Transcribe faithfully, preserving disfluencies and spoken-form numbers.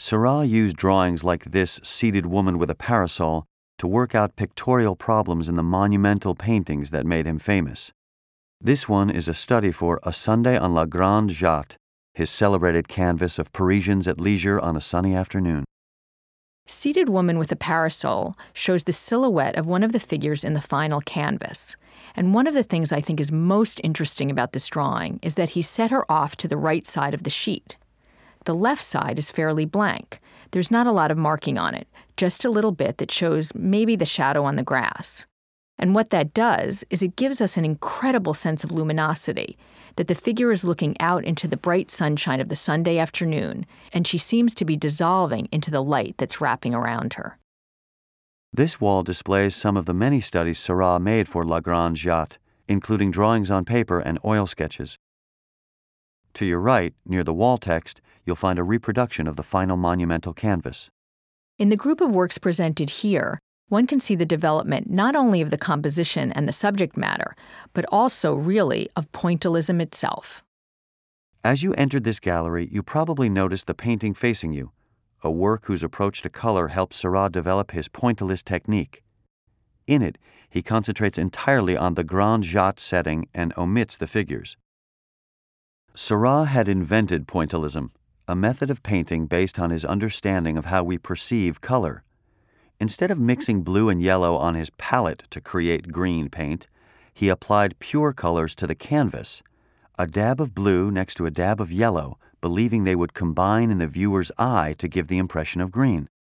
Seurat used drawings like this seated woman with a parasol to work out pictorial problems in the monumental paintings that made him famous. This one is a study for A Sunday on La Grande Jatte, his celebrated canvas of Parisians at leisure on a sunny afternoon. Seated Woman with a Parasol shows the silhouette of one of the figures in the final canvas. And one of the things I think is most interesting about this drawing is that he set her off to the right side of the sheet. The left side is fairly blank. There's not a lot of marking on it, just a little bit that shows maybe the shadow on the grass. And what that does is it gives us an incredible sense of luminosity, that the figure is looking out into the bright sunshine of the Sunday afternoon, and she seems to be dissolving into the light that's wrapping around her. This wall displays some of the many studies Seurat made for La Grande Jatte, including drawings on paper and oil sketches. To your right, near the wall text, you'll find a reproduction of the final monumental canvas. In the group of works presented here, one can see the development not only of the composition and the subject matter, but also, really, of pointillism itself. As you entered this gallery, you probably noticed the painting facing you, a work whose approach to color helped Seurat develop his pointillist technique. In it, he concentrates entirely on the Grande Jatte setting and omits the figures. Seurat had invented pointillism, a method of painting based on his understanding of how we perceive color. Instead of mixing blue and yellow on his palette to create green paint, he applied pure colors to the canvas, a dab of blue next to a dab of yellow, believing they would combine in the viewer's eye to give the impression of green.